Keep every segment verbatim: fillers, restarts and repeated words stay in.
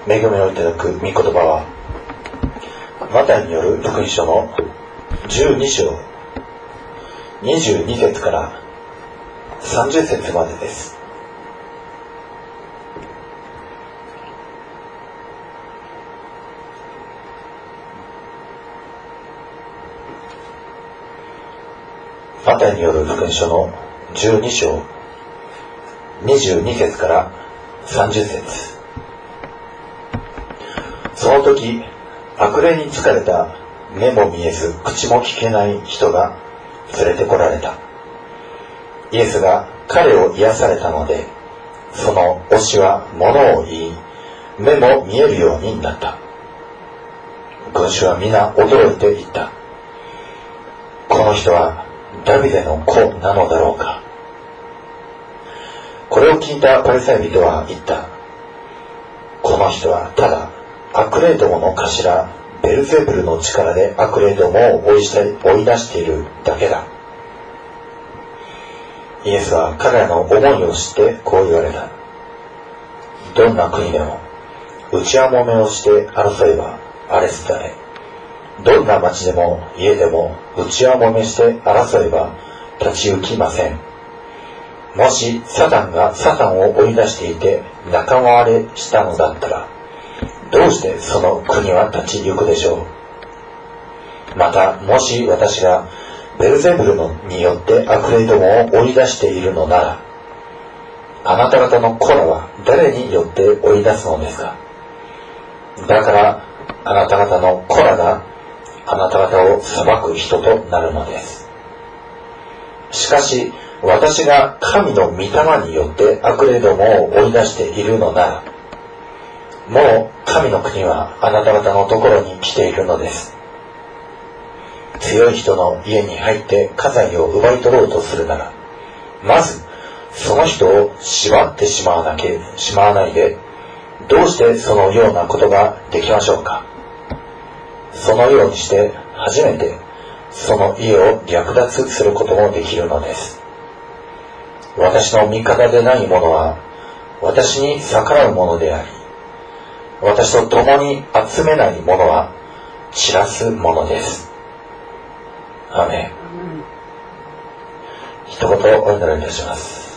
恵みをいただく御言葉は、マタイによる福音書のじゅうに章にじゅうに節からさんじゅう節までです。マタイによる福音書のじゅうに章にじゅうに節からさんじゅう節。その時、悪霊に疲れた目も見えず口も聞けない人が連れてこられた。イエスが彼を癒されたので、その推しは物を言い、目も見えるようになった。群衆は皆驚いていった。この人はダビデの子なのだろうか。これを聞いたパリサイ人は言った。この人はただ悪霊どもの頭ベルゼブルの力で悪霊どもを追い出しているだけだ。イエスは彼らの思いを知ってこう言われた。どんな国でも内輪もめをして争えば荒れ廃れ、どんな町でも家でも内輪もめして争えば立ち行きません。もしサタンがサタンを追い出していて仲間割れしたのだったら、どうしてその国は立ち行くでしょう。また、もし私がベルゼブルのによって悪霊どもを追い出しているのなら、あなた方の子らは誰によって追い出すのですか。だからあなた方の子らがあなた方を裁く人となるのです。しかし私が神の御霊によって悪霊どもを追い出しているのなら、もう神の国はあなた方のところに来ているのです。強い人の家に入って家財を奪い取ろうとするなら、まずその人を縛ってしまわなけしまわないで、どうしてそのようなことができましょうか。そのようにして初めてその家を略奪することもできるのです。私の味方でない者は私に逆らう者であり、私と共に集めない者は散らす者です。アーメン。一言お祈りいたします。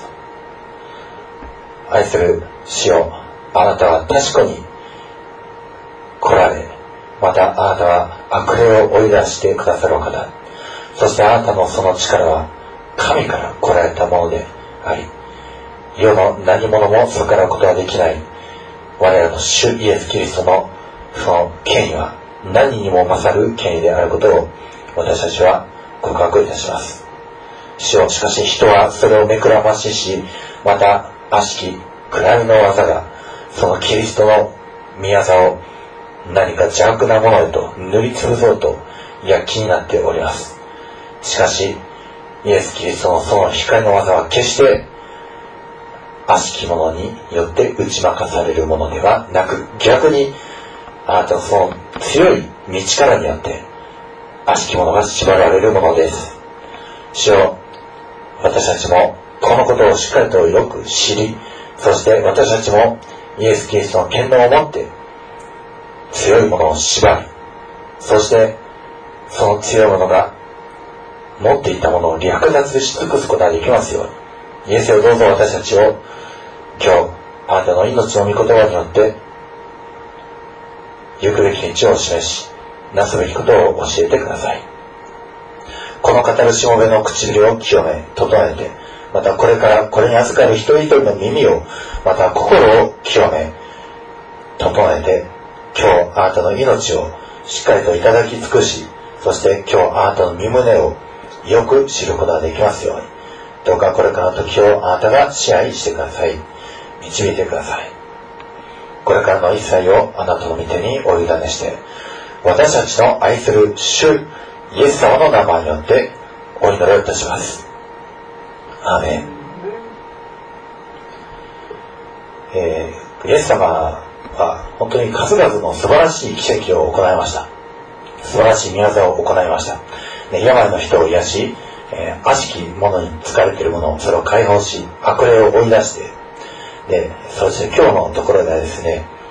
愛する主よ、あなたは確かに来られ、またあなたは悪霊を追い出してくださるお方、そしてあなたのその力は神から来られたものであり、世の何者も逆らうことができない我らの主イエス・キリストのその権威は何にも勝る権威であることを私たちは告白いたします。主よ、しかし人はそれを目くらましし、また悪しき暗闇の技がそのキリストの御業を何か邪悪なものへと塗りつぶそうと躍起になっております。しかしイエス・キリストのその光の技は決して悪しき者によって打ち負かされるものではなく、逆にあなたのその強い道力によって悪しき者が縛られるものです。主よ、私たちもこのことをしっかりとよく知り、そして私たちもイエス・キリストの権能を持って強いものを縛り、そしてその強いものが持っていたものを略奪し尽くすことができますように、イエスよ、どうぞ私たちを今日あなたの命の御言葉によって行くべき道を示し、なすべきことを教えてください。この語るしもべの唇を清め整えて、またこれからこれに預かる一人一人の耳を、また心を清め整えて、今日あなたの命をしっかりといただき尽くし、そして今日あなたの身胸をよく知ることができますように、どうかこれからの時をあなたが支配してください。導いてください。これからの一切をあなたの御手にお委ねして、私たちの愛する主イエス様の名前によってお祈りをいたします。アーメン。えー、イエス様は本当に数々の素晴らしい奇跡を行いました。素晴らしい御業を行いました。で、病の人を癒し、えー、悪しき者に疲れている者をそれを解放し、悪霊を追い出して、で、そして今日のところではですね、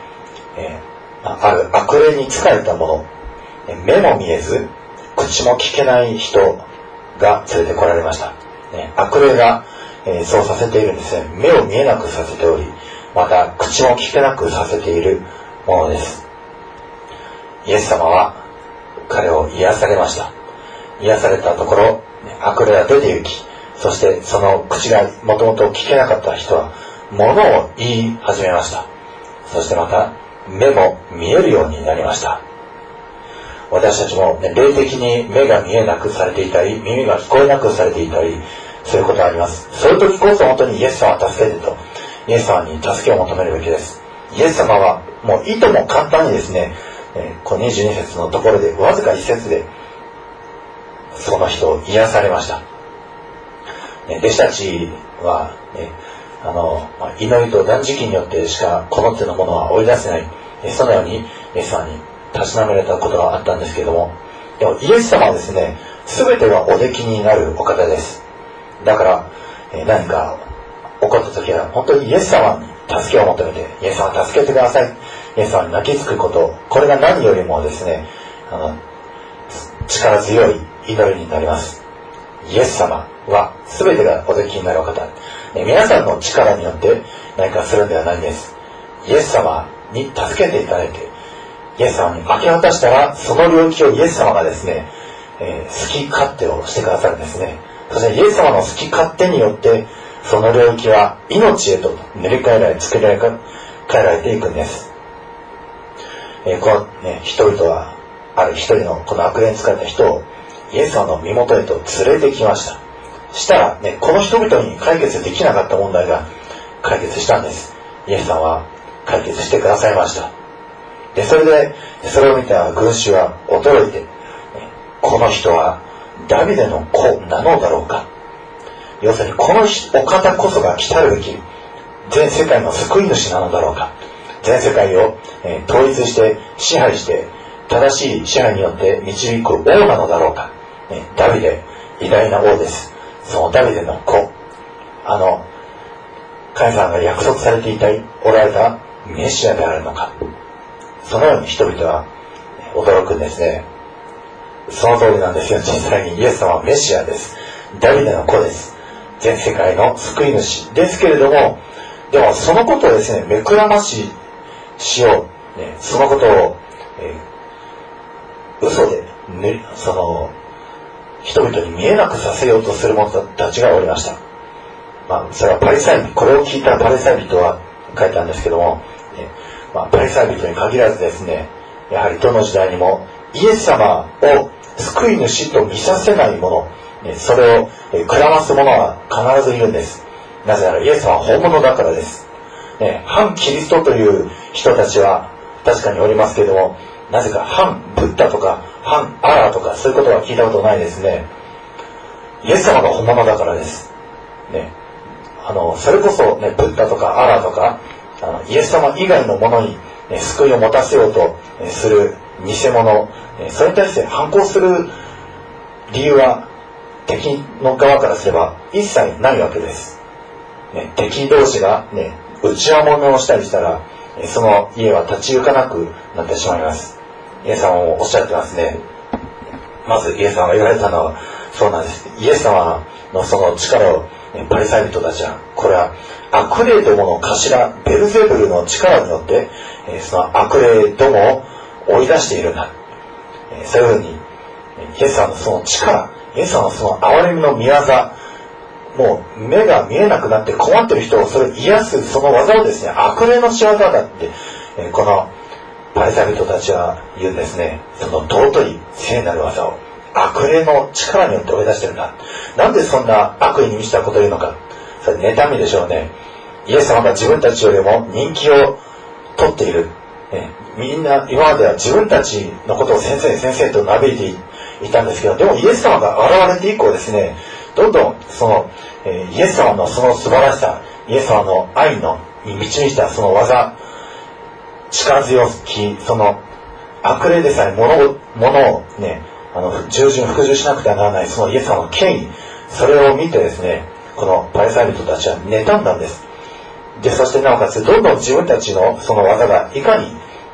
えー、ある悪霊に仕えた者、目も見えず口も聞けない人が連れてこられました。悪霊が、えー、そうさせているんですね。目を見えなくさせており、また口も聞けなくさせているものです。イエス様は彼を癒されました。癒されたところ、悪霊が出て行き、そしてその口がもともと聞けなかった人は物を言い始めました。そしてまた目も見えるようになりました。私たちも、ね、霊的に目が見えなくされていたり、耳が聞こえなくされていたりすることがあります。そういう時こそ本当にイエス様を助けてと、イエス様に助けを求めるべきです。イエス様はもういとも簡単にですね、えー、このにじゅうに節のところでわずか一節でその人を癒されました。ね、弟子たちは、ね、あの祈りと断食によってしかこの手のものは追い出せない、そのようにイエス様にたしなめられたことがあったんですけども、でもイエス様はですね、全てがおできになるお方です。だから、えー、何か起こった時は本当にイエス様に助けを求めて、イエス様助けてください、イエス様に泣きつくこと、これが何よりもですね、あの力強い祈りになります。イエス様は全てがおできになるお方、ね、皆さんの力によって何かするんではないんです。イエス様に助けていただいて、イエス様に明け渡したら、その領域をイエス様がですね、えー、好き勝手をしてくださるんですね。そしてイエス様の好き勝手によってその領域は命へと塗り替えられ、作り替えられていくんです。えー、この、ね、人々はある一人のこの悪霊に使った人をイエス様の身元へと連れてきました。したら、ね、この人々に解決できなかった問題が解決したんです。イエス様は解決してくださいました。で、それでそれを見た群衆は驚いて、この人はダビデの子なのだろうか。要するにこのお方こそが来たるべき全世界の救い主なのだろうか。全世界を、えー、統一して支配して正しい支配によって導く王なのだろうか。ね、ダビデ、偉大な王です。そのダビデの子、あの神様が約束されていたおられたメシアであるのか。そのように人々は驚くんですね。その通りなんですよ。実際にイエス様はメシアです。ダビデの子です。全世界の救い主ですけれども、でもそのことをですね、目くらまししよう、ね、そのことを、えー、嘘で、ね、その人々に見えなくさせようとする者たちがおりました。まあ、それはパリサイ人、これを聞いたパリサイ人は書いたんですけども、ね、まあ、パリサイ人に限らずですね、やはりどの時代にもイエス様を救い主と見させない者、ね、それを、えー、くらます者は必ずいるんです。なぜならイエス様は本物だからです。ね、反キリストという人たちは確かにおりますけれども、なぜか反ブッダとか反アラーとかそういうことは聞いたことないですね。イエス様が本物だからです。ね、あのそれこそ、ね、ブッダとかアラーとかあのイエス様以外のものに、ね、救いを持たせようと、ね、する偽物、ね、それに対して反抗する理由は敵の側からすれば一切ないわけです。ね、敵同士が、ね、内輪もめをしたりしたら、その家は立ち行かなくなってしまいます。イエス様もおっしゃってますね。まずイエス様が言われたのはそうなんです。イエス様のその力を、ね、パリサイ人たちは、これは悪霊どもの頭ベルゼブルの力によって、その悪霊どもを追い出しているんだ。そういうふうにイエス様のその力、イエス様のその憐れみの御業、もう目が見えなくなって困っている人をそれを癒すその技をですね、悪霊の仕業だって、えー、このパリサイ人たちは言うんですね。その尊い聖なる技を悪霊の力によって追い出してるんだ。なんでそんな悪意に満ちたことを言うのか。それ妬みでしょうね。イエス様が自分たちよりも人気を取っている、ね、みんな今までは自分たちのことを先生先生と嘆いていたんですけど、でもイエス様が現れて以降ですね、どんどんその、えー、イエス様のその素晴らしさ、イエス様の愛のに満ち満ちたその技、力強きその悪霊でさえ物を、物をね、あの従順服従しなくてはならないそのイエス様の権威、それを見てですね、このパリサイ人たちは妬んだんです。で、そしてなおかつどんどん自分たちのその技がいかに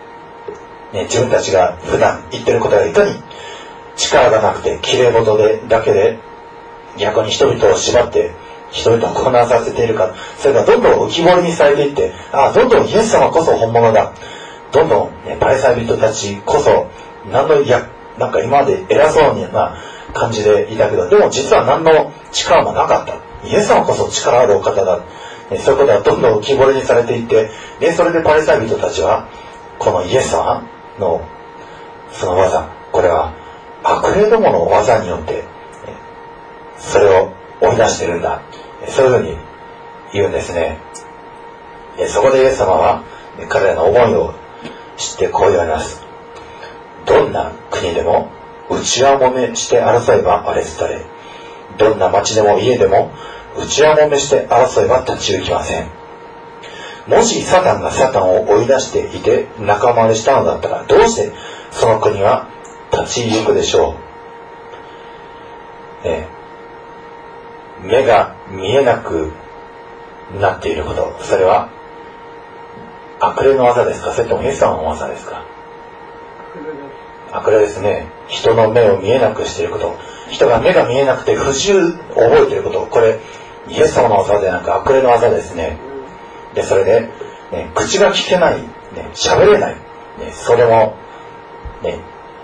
ね、自分たちが普段言ってることがいかに力がなくて綺麗事でだけで逆に人々を縛って人々を混乱させているか、それがどんどん浮き彫りにされていって、ああどんどんイエス様こそ本物だ、どんどん、ね、パリサイ人たちこそ何のいやなんか今まで偉そうな感じでいたけど、でも実は何の力もなかった、イエス様こそ力あるお方だ、ね、そういうことがどんどん浮き彫りにされていって、でそれでパリサイ人たちはこのイエス様のその技、これは悪霊どもの技によってそれを追い出しているんだ、そういうふうに言うんですね。そこでイエス様は彼らの思いを知ってこう言われます。どんな国でも内輪もめして争えば荒れ廃れ、どんな町でも家でも内輪もめして争えば立ち行きません。もしサタンがサタンを追い出していて仲間割れしたのだったら、どうしてその国は立ち行くでしょう。ね、目が見えなくなっていること、それは悪霊の技ですか、それともイエス様の技ですか。悪霊ですね。人の目を見えなくしていること、人が目が見えなくて不自由を覚えていること、これイエス様の技ではなく悪霊の技ですね。でそれで、ね、口が聞けない、ね、喋れない、ね、それも、ね、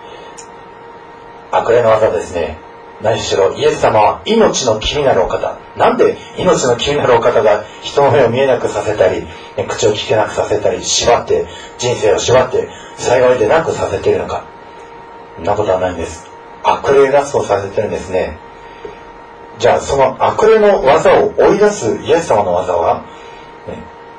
悪霊の技ですね。何しろイエス様は命の気になるお方、なんで命の気になるお方が人の目を見えなくさせたり、ね、口を聞けなくさせたり、縛って人生を縛って幸いでなくさせているのか。そんなことはないんです。悪霊がそうさせてるんですね。じゃあその悪霊の技を追い出すイエス様の技は、ね、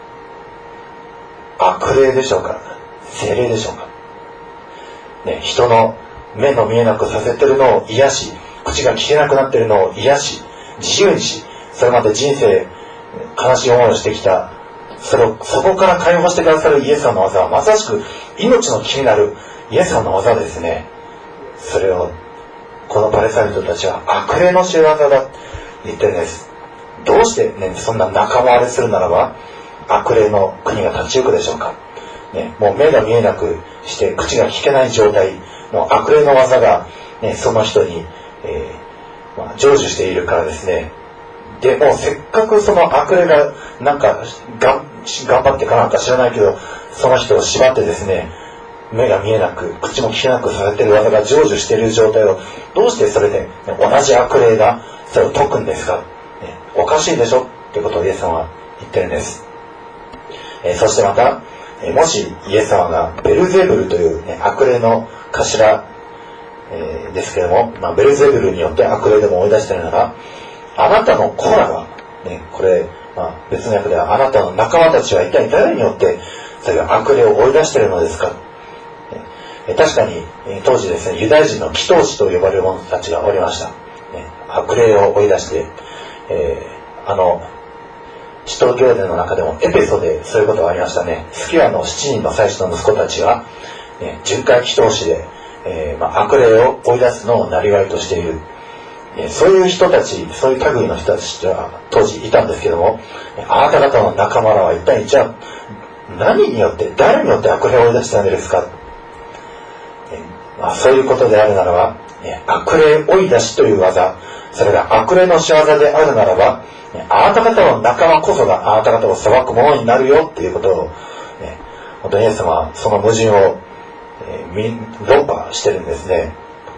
悪霊でしょうか、聖霊でしょうか、ね、人の目の見えなくさせてるのを癒し、口が聞けなくなっているのを癒し、自由にし、それまで人生悲しい思いをしてきた、それをそこから解放してくださるイエス様の技はまさしく命の気になるイエス様の技ですね。それをこのパリサイ人たちは悪霊の仕業だと言ってるんです。どうして、ね、そんな仲間割れするならば悪霊の国が立ち行くでしょうか、ね、もう目が見えなくして口が聞けない状態の悪霊の技が、ね、その人にえーまあ、成就しているからですね。でもうせっかくその悪霊がなんかがん頑張ってかなんか知らないけど、その人を縛ってですね、目が見えなく口も聞けなくさせている技が成就している状態を、どうしてそれで、ね、同じ悪霊がそれを解くんですか、ね、おかしいでしょってことをイエス様は言ってるんです。えー、そしてまた、えー、もしイエス様がベルゼブルという、ね、悪霊の頭えー、ですけれども、まあ、ベルゼブルによって悪霊でも追い出しているなら、あなたの子らは、ね、これ、まあ、別の訳ではあなたの仲間たちは一体誰によってそれが悪霊を追い出しているのですか。えー、確かに、えー、当時ですね、ユダヤ人の祈祷師と呼ばれる者たちがおりました。ね、悪霊を追い出して、えー、あの使徒行伝の中でもエペソでそういうことがありましたね。スキアの七人の祭司の息子たちが、ね、巡回祈祷師でえーまあ、悪霊を追い出すのを生業としている、えー、そういう人たち、そういう類の人たちは当時いたんですけども、あなた方の仲間らは一体じゃあ何によって誰によって悪霊を追い出したのですか、えーまあ、そういうことであるならば、えー、悪霊追い出しという技、それが悪霊の仕業であるならば、あなた方の仲間こそがあなた方を裁くものになるよっていうことを、えー、本当にイエス様はその矛盾をえー、論破してるんですね。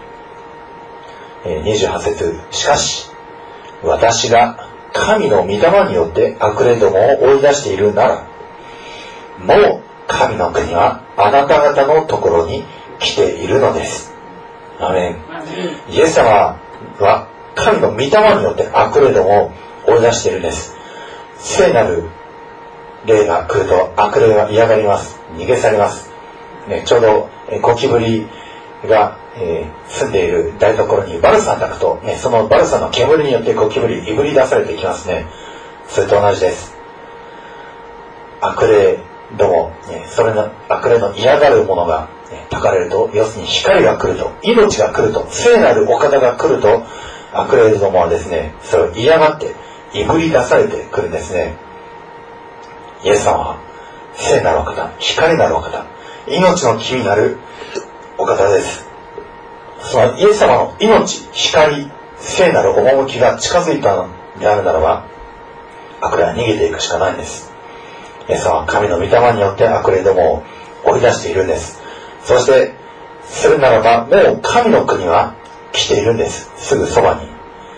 えー、にじゅうはち節、しかし私が神の御霊によって悪霊どもを追い出しているなら、もう神の国はあなた方のところに来ているのです。アメン。イエス様は神の御霊によって悪霊どもを追い出しているんです。聖なる霊が来ると悪霊は嫌がります。逃げ去ります。ね、ちょうど、えー、ゴキブリが、えー、住んでいる台所にバルサンが焚くと、ね、そのバルサンの煙によってゴキブリいぶり出されていきますね。それと同じです。悪霊ども、ね、それの悪霊の嫌がるものが、ね、焚かれると、要するに光が来ると、命が来ると、聖なるお方が来ると、悪霊どもはですね、それを嫌がっていぶり出されてくるんですね。イエス様は聖なるお方、光なるお方、 命の木になるお方です。そのイエス様の命、光、聖なる趣が近づいたのであるならば、悪霊は逃げていくしかないんです。イエス様は神の御霊によって悪霊どもを追い出しているんです。そしてするならば、もう神の国は来ているんです。すぐそばに。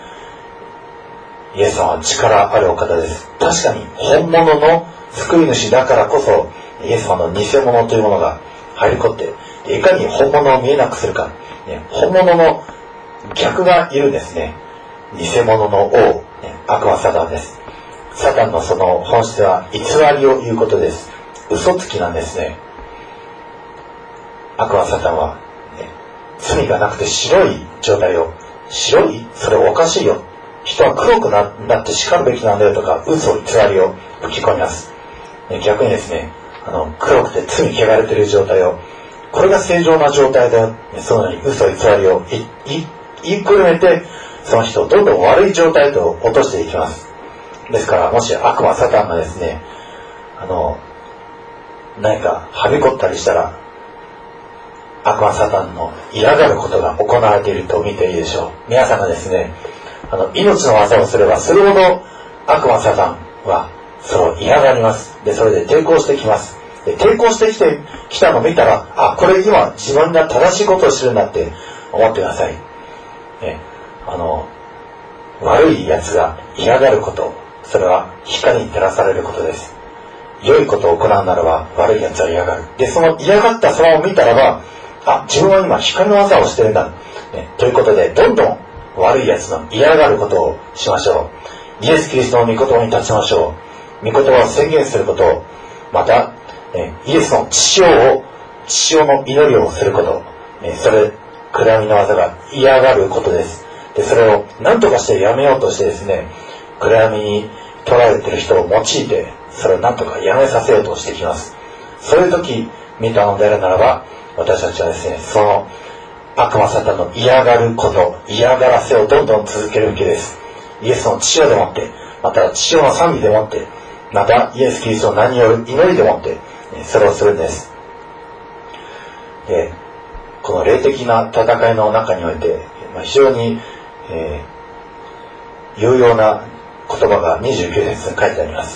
イエス様は力あるお方です。確かに本物の救い主だからこそ、イエス様の偽物というものが入り込んで、いかに本物を見えなくするか、ね、本物の逆がいるんですね。偽物の王、ね、悪魔サタンです。サタンのその本質は偽りを言うことです。嘘つきなんですね。悪魔サタンは、ね、罪がなくて白い状態を、白い？それおかしいよ。人は黒く な, なって叱るべきなんだよとか、嘘偽りを吹き込みます。ね、逆にですね、あの黒くて罪汚れている状態を、これが正常な状態だよ、ね、そのように嘘偽りを言いくるめて、その人をどんどん悪い状態と落としていきます。ですからもし悪魔サタンがですね、あの何かはびこったりしたら、悪魔サタンの嫌がることが行われていると見ていいでしょう。皆さんがですね、あの命の技をすればするほど悪魔サタンはそれを嫌がります。でそれで抵抗してきます。で抵抗してきてきたのを見たら、あ、これ今自分が正しいことをするんだって思ってください。ね、あの悪いやつが嫌がること、それは光に照らされることです。良いことを行うならば悪いやつは嫌がる。でその嫌がった様を見たらば、あ、自分は今光の技をしてるんだ、ね、ということでどんどん悪いやつの嫌がることをしましょう。イエス・キリストの御言葉に立ちましょう。御言葉を宣言すること、また、ね、イエスの父親を父親の祈りをすること、ね、それ暗闇の技が嫌がることです。でそれを何とかしてやめようとしてですね、暗闇に取られている人を用いてそれを何とかやめさせようとしてきます。そういう時見たのであるならば、私たちはですね、その悪魔サタンの嫌がること、嫌がらせをどんどん続けるべきです。イエスの父親でもって、また父親の賛美でもって、またイエス・キリストの名による祈りでもって、それをするんです。でこの霊的な戦いの中において、非常に、えー、有用な言葉がにじゅうきゅう節に書いてあります。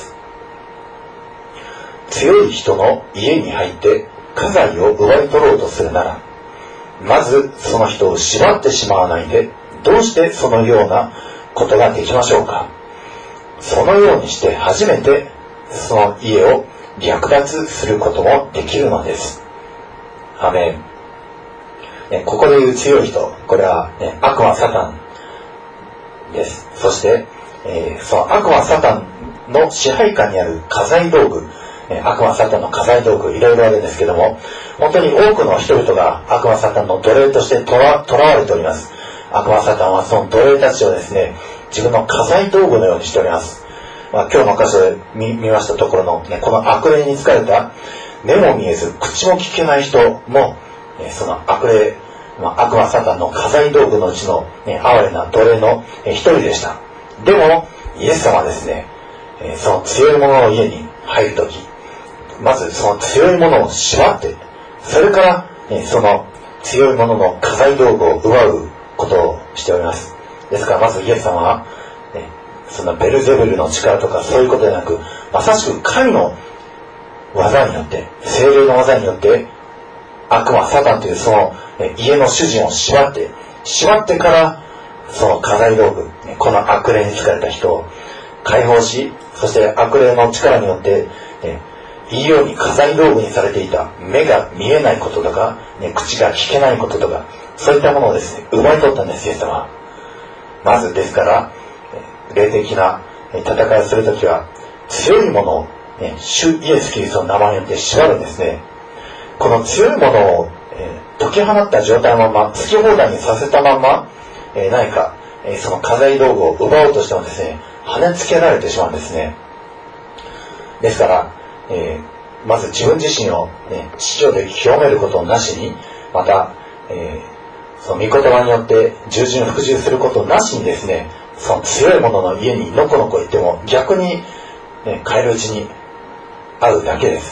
強い人の家に入って家財を奪い取ろうとするなら、まずその人を縛ってしまわないで、どうしてそのようなことができましょうか。そのようにして初めてその家を略奪することもできるのです。アメン。ね、ここで言う強い人、これは、ね、悪魔サタンです。そして、えー、その悪魔サタンの支配下にある家財道具、悪魔サタンの家財道具いろいろあるんですけども、本当に多くの人々が悪魔サタンの奴隷としてとらわれております。悪魔サタンはその奴隷たちをですね、自分の家財道具のようにしております。まあ、今日の箇所で 見, 見ましたところの、ね、この悪霊に疲れた目も見えず口も聞けない人も、ね、その悪霊、まあ、悪魔サタンの家財道具のうちの、ね、哀れな奴隷の一人でした。でもイエス様はですね、その強い者の家に入るとき、まずその強い者を縛って、それから、ね、その強い者の家財道具を奪うことをしております。ですからまずイエス様は、ね、そのベルゼブルの力とかそういうことではなく、まさしく神の技によって、聖霊の技によって悪魔サタンというその、ね、家の主人を縛って縛ってからその家財道具、ね、この悪霊に疲れた人を解放し、そして悪霊の力によって、ね、いいように家財道具にされていた目が見えないこととか、ね、口が聞けないこととか、そういったものをですね、奪い取ったんです、イエス様は。まずですから、霊的な戦いをするときは、強いものを、ね、主イエス・キリストの名前によって縛るんですね。この強いものを、えー、解き放った状態のまま、好き放題にさせたまま、えー、何か、えー、その家財道具を奪おうとしてもですね、跳ねつけられてしまうんですね。ですから、えー、まず自分自身を、ね、父親で清めることをなしに、また、えー、その御言葉によって従順服従することをなしにですね、その強い者の家にのこのこ行っても逆に、ね、帰るうちに会うだけです。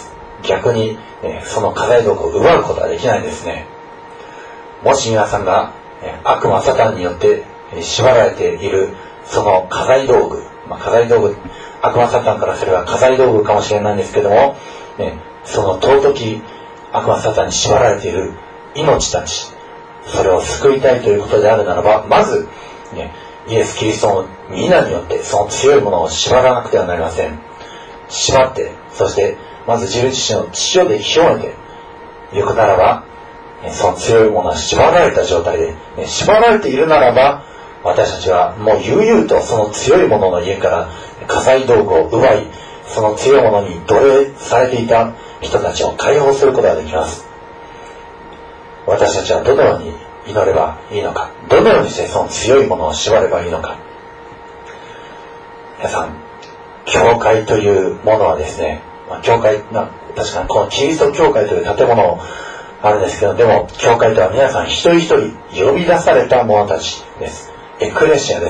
逆に、えー、その家財道具を奪うことはできないんですね。もし皆さんが、えー、悪魔サタンによって、えー、縛られているその家財道具、まあ、家財道具、悪魔サタンからすれば家財道具かもしれないんですけども、ね、その尊き悪魔サタンに縛られている命たち、それを救いたいということであるならば、まず、ね、イエス・キリストの皆によってその強いものを縛らなくてはなりません。縛って、そしてまず自分自身を血で清めていくならば、その強いものは縛られた状態で、縛られているならば、私たちはもう悠々とその強いものの家から家財道具を奪い、その強いものに奴隷されていた人たちを解放することができます。私たちはどのように祈ればいいのか、どのようにしてその強いものを縛ればいいのか。皆さん、教会というものはですね、まあ、教会な確かにこのキリスト教会という建物あるんですけど、でも教会とは皆さん一人一人呼び出された者たちです。エクレシアです。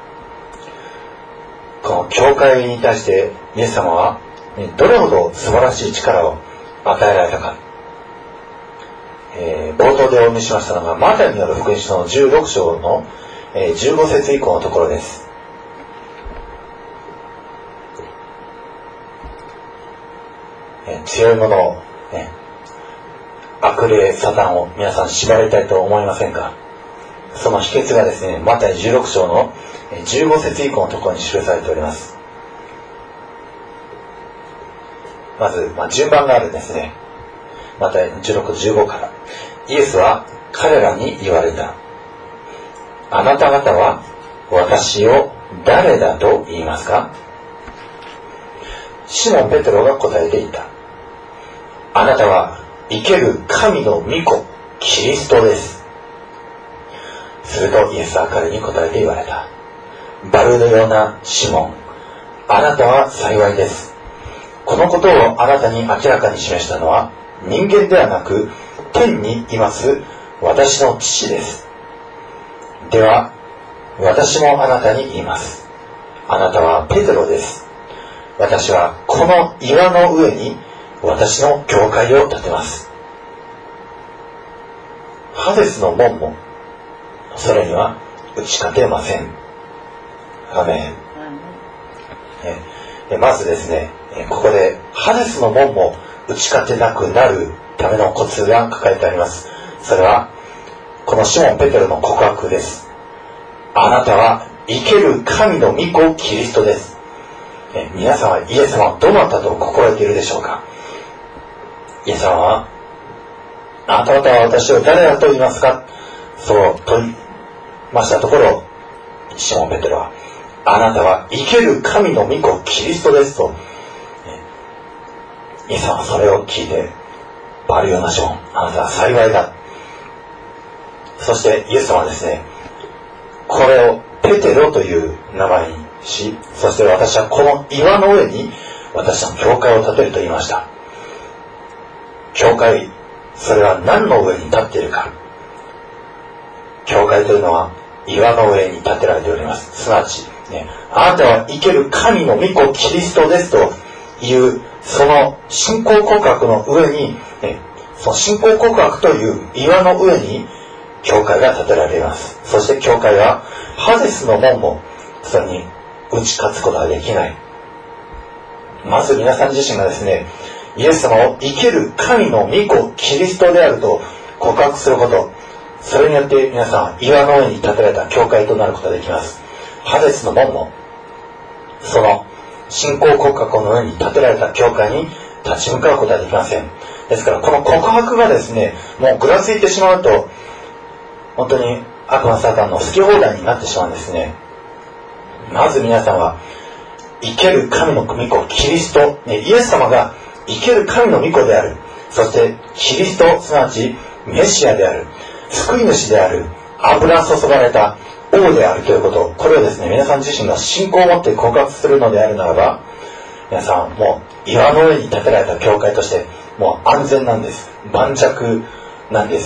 この教会に対してイエス様はどれほど素晴らしい力を与えられたか、えー、冒頭でお読みしましたのがマタイによる福音書のじゅうろく章の、えー、じゅうご節以降のところです。えー、強いものを、ね、悪霊サタンを皆さん縛りたいと思いませんか？その秘訣がですね、マタイじゅうろく章のじゅうご節以降のところに記されております。まず、まあ、順番があるんですね。マタイじゅうろく、じゅうごから。イエスは彼らに言われた。あなた方は私を誰だと言いますか？シモン・ペテロが答えていた。あなたは生ける神の御子、キリストです。するとイエスは彼に答えて言われた。バルのようなシモン、あなたは幸いです。このことをあなたに明らかに示したのは人間ではなく天にいます私の父です。では私もあなたに言います。あなたはペテロです。私はこの岩の上に私の教会を建てます。ハデスの門もそれには打ち勝てません。アメン。えまずですね、ここでハデスの門も打ち勝てなくなるためのコツが書かれてあります。それはこのシモン・ペテロの告白です。あなたは生ける神の御子キリストです。え皆さんはイエス様はどなたと心得ているでしょうか？イエス様はあなた方は私を誰だと言いますか？そう問いましたところ、シモン・ペテロはあなたは生ける神の御子キリストですと、イエス様はそれを聞いて、バルヨナシモン、あなたは幸いだ。そしてイエス様はですね、これをペテロという名前にし、そして私はこの岩の上に私の教会を建てると言いました。教会、それは何の上に立っているか。教会というのは岩の上に建てられております。すなわち、ね、あなたは生ける神の御子キリストですというその信仰告白の上に、ね、その信仰告白という岩の上に教会が建てられます。そして教会はハデスの門もそれに打ち勝つことができない。まず皆さん自身がですね、イエス様を生ける神の御子キリストであると告白すること、それによって皆さん岩の上に建てられた教会となることができます。ハデスの門もその信仰告白の上に建てられた教会に立ち向かうことはできません。ですからこの告白がですね、もうぐらついてしまうと本当に悪魔サタンの好き放題になってしまうんですね。まず皆さんは生ける神の御子キリスト、イエス様が生ける神の御子である。そしてキリスト、すなわちメシアである、救い主である、油注がれた王であるということ、これをですね、皆さん自身の信仰を持って告白するのであるならば、皆さんもう岩の上に建てられた教会としてもう安全なんです。盤石なんです。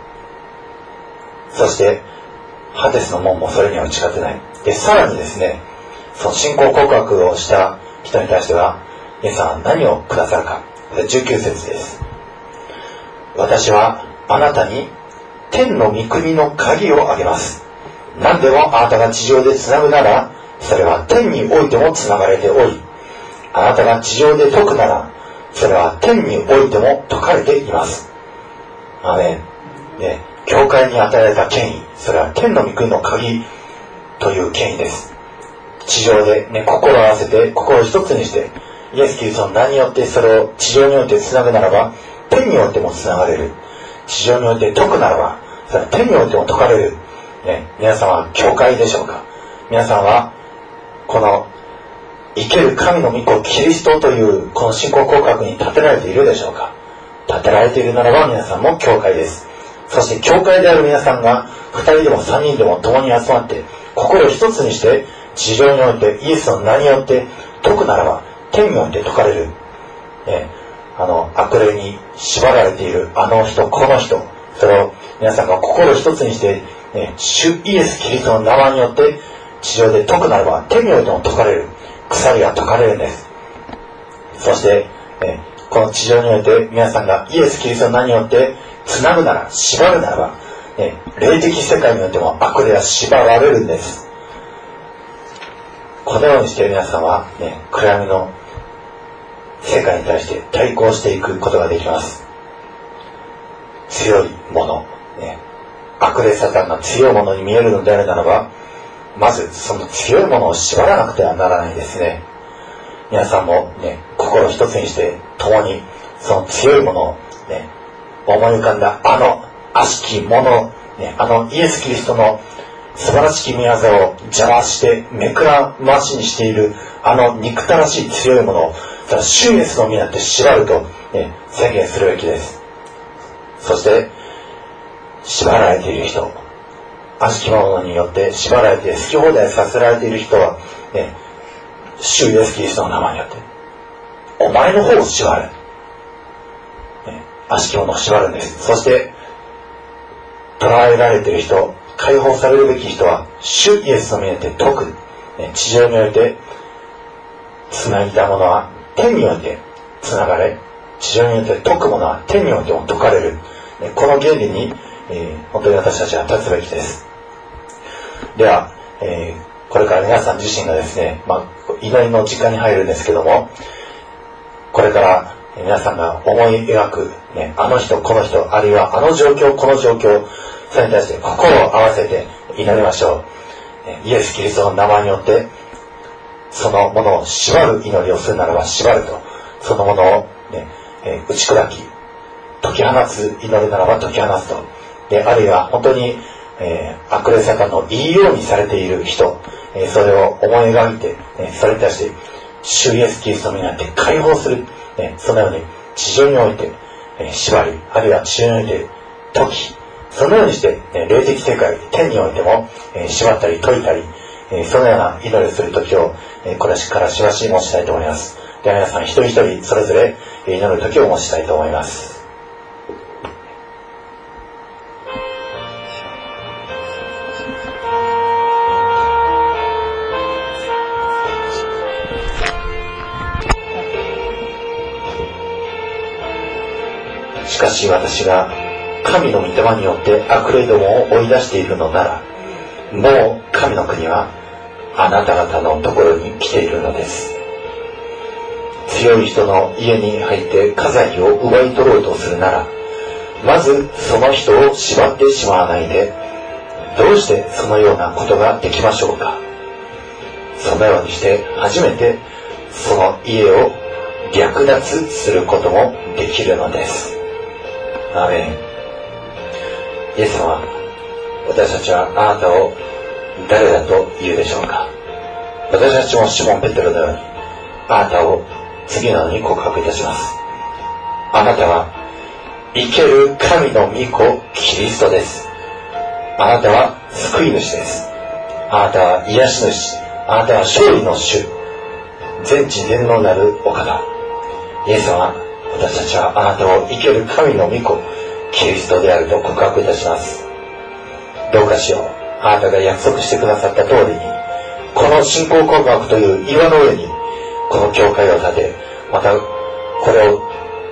そしてハデスの門もそれには打ち勝てない。で、さらにですね、その信仰告白をした人に対しては、イエス様は何をくださるか。 じゅうきゅう節です。私はあなたに天の御国の鍵をあげます。何でもあなたが地上でつなぐなら、それは天においてもつながれており、あなたが地上で解くなら、それは天においても解かれています。アメン。ね、教会に与えられた権威、それは天の御国の鍵という権威です。地上で、ね、心を合わせて、心を一つにして、イエス・キリストの名によってそれを地上においてつなぐならば、天においてもつながれる。地上において解くならば、それは天においても解かれる。ね、皆さんは教会でしょうか。皆さんは、この、生ける神の御子キリストというこの信仰告白に立てられているでしょうか。立てられているならば皆さんも教会です。そして教会である皆さんが二人でも三人でも共に集まって心を一つにして地上においてイエスの名によって解くならば天において解かれる、ね、あの悪霊に縛られているあの人この人、それを皆さんが心を一つにして、ね、主イエスキリストの名前によって地上で解くならば天においても解かれる。鎖が解かれるんです。そして、えこの地上において皆さんがイエス・キリストの名によってつなぐなら、縛るならば、ね、霊的世界においても悪霊は縛られるんです。このようにして皆さんは、ね、暗闇の世界に対して対抗していくことができます。強いもの、ね、悪霊サタンが強いものに見えるのであるならば、まずその強いものを縛らなくてはならないですね。皆さんもね、心一つにして共にその強いものをね、思い浮かんだあの悪しきもの、ね、あのイエス・キリストの素晴らしき御業を邪魔してめくらましにしているあの憎たらしい強いものをその主イエスの御によって縛ると、ね、宣言するべきです。そして縛られている人、悪しきものによって縛られて好き放題させられている人は、ね、主イエスキリストの名前によってお前の方を縛る、ね、悪しきものを縛るんです。そして捕らえられている人、解放されるべき人は主イエスの名によって解く、ね、地上においてつなぎたものは天においてつながれ、地上において解くものは天においても解かれる、ね、この原理に、えー、本当に私たちは立つべきです。では、えー、これから皆さん自身がですね、まあ、祈りの時間に入るんですけども、これから皆さんが思い描く、ね、あの人この人、あるいはあの状況この状況、それに対して心を合わせて祈りましょう。イエス・キリストの名前によってそのものを縛る祈りをするならば縛ると、そのものを、ねえー、打ち砕き解き放つ祈りならば解き放つと、であるいは本当にえー、悪霊サタンの言いようにされている人、えー、それを思い描いて、えー、それに対して主イエスキリストになって解放する、ね、そのように地上において、えー、縛り、あるいは地上において解き、そのようにして、ね、霊的世界天においても、えー、縛ったり解いたり、えー、そのような祈りをする時を、えー、これからしばし持ちたいと思います。では皆さん一人一人それぞれ祈る時を持ちたいと思います。しかし私が神の御霊によって悪霊どもを追い出しているのなら、もう神の国はあなた方のところに来ているのです。強い人の家に入って家財を奪い取ろうとするなら、まずその人を縛ってしまわないで、どうしてそのようなことができましょうか。そのようにして初めてその家を略奪することもできるのです。アーメン。イエス様、私たちはあなたを誰だと言うでしょうか。私たちもシモン・ペテロのようにあなたを次のように告白いたします。あなたは生ける神の御子キリストです。あなたは救い主です。あなたは癒し主、あなたは勝利の主、全知全能なるお方。イエス様、私たちはあなたを生ける神の御子キリストであると告白いたします。どうかしよう、あなたが約束してくださった通りに、この信仰告白という岩の上にこの教会を建て、またこれを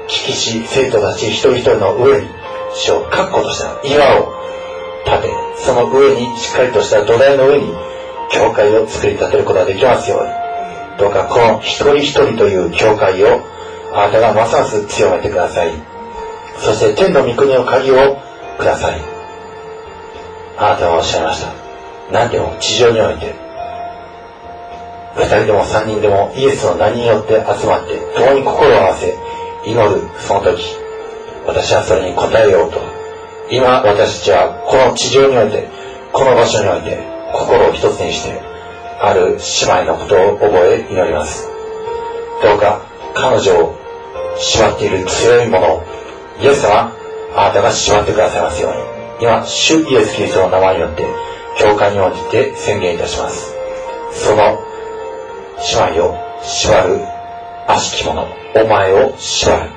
聞きし生徒たち一人一人の上に主を確固とした岩を立て、その上にしっかりとした土台の上に教会を作り立てることができますように、どうかこの一人一人という教会をあなたがますます強めてください。そして天の御国の鍵をください。あなたはおっしゃいました。何でも地上において二人でも三人でもイエスの名によって集まって共に心を合わせ祈るその時、私はそれに応えようと、今私たちはこの地上においてこの場所において心を一つにしてある姉妹のことを覚え祈ります。どうか彼女を縛っている強いものをイエス様あなたが縛ってくださいますように、今主イエスキリストの名前によって教会において宣言いたします。その姉妹を縛る悪しき者、お前を縛る。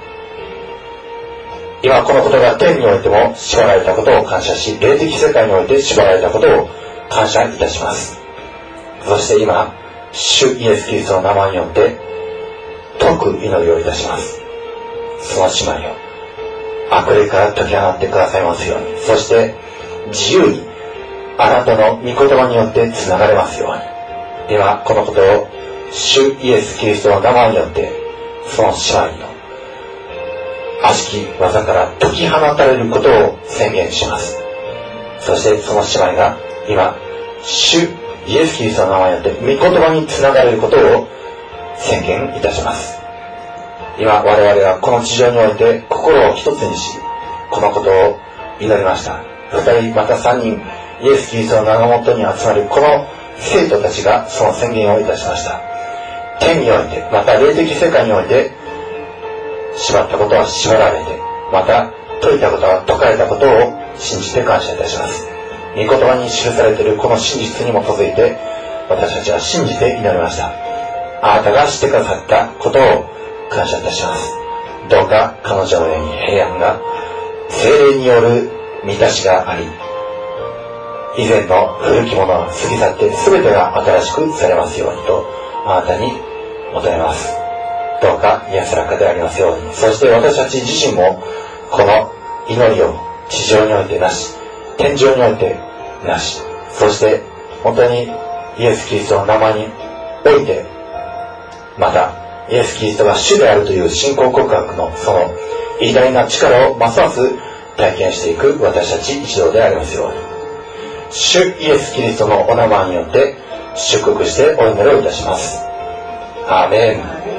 今このことが天においても縛られたことを感謝し、霊的世界において縛られたことを感謝いたします。そして今主イエスキリストの名前によって遠く祈りをいたします。その姉妹を悪霊から解き放ってくださいますように、そして自由にあなたの御言葉によってつながれますように、今このことを主イエスキリストの名前によってその姉妹の悪しき技から解き放たれることを宣言します。そしてその姉妹が今主イエスキリストの名前によって御言葉につながれることを宣言いたします。今我々はこの地上において心を一つにし、このことを祈りました。二人また三人イエスキリストの名のもとに集まるこの生徒たちがその宣言をいたしました。天においてまた霊的世界において縛ったことは縛られて、また解いたことは解かれたことを信じて感謝いたします。御言葉に記されているこの真実に基づいて私たちは信じて祈りました。あなたがしてくださったことを感謝いたします。どうか彼女の上に平安が、聖霊による満たしがあり、以前の古きものは過ぎ去って全てが新しくされますようにとあなたに求めます。どうか安らかでありますように。そして私たち自身もこの祈りを地上においてなし、天上においてなし、そして本当にイエス・キリストの名前において、またイエス・キリストが主であるという信仰告白のその偉大な力をますます体験していく私たち一同でありますように。主イエス・キリストのお名前によって祝福してお祈りをいたします。アーメン。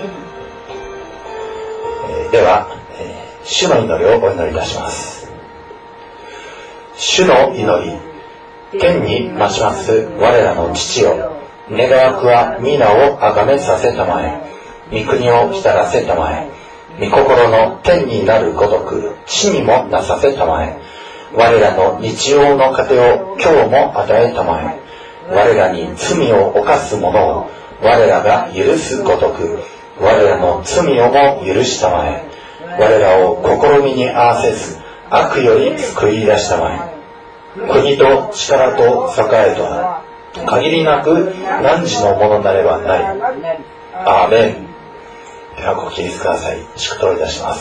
えー、では、えー、主の祈りをお祈りいたします。主の祈り、天に増します我らの父よ、願わくは皆をあがめさせたまえ、御国を来たらせたまえ、御心の天になるごとく地にもなさせたまえ、我らの日曜の糧を今日も与えたまえ、我らに罪を犯す者を我らが許すごとく我らの罪をも許したまえ、我らを試みに合わせず悪より救い出したまえ、国と力と栄えと限りなく汝のものなればなり。アーメン。ではご起立ください。祝祷いたします。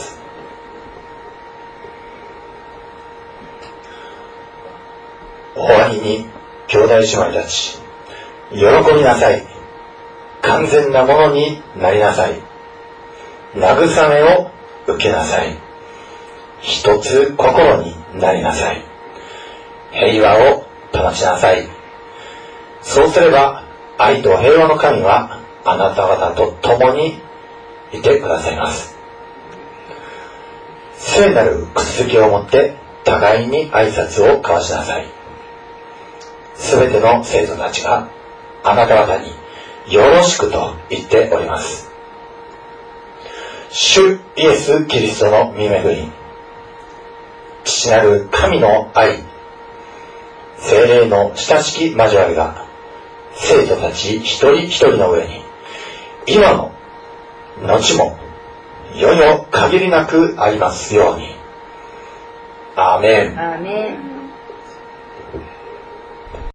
終わりに兄弟姉妹たち、喜びなさい。完全なものになりなさい。慰めを受けなさい。一つ心になりなさい。平和を保ちなさい。そうすれば愛と平和の神はあなた方と共にいてくださいます。聖なる口づけを持って互いに挨拶を交わしなさい。すべての生徒たちがあなた方によろしくと言っております。主イエス・キリストの御恵み、父なる神の愛、聖霊の親しき交わりが生徒たち一人一人の上に今も後も世々限りなくありますように。アーメン。 アーメン。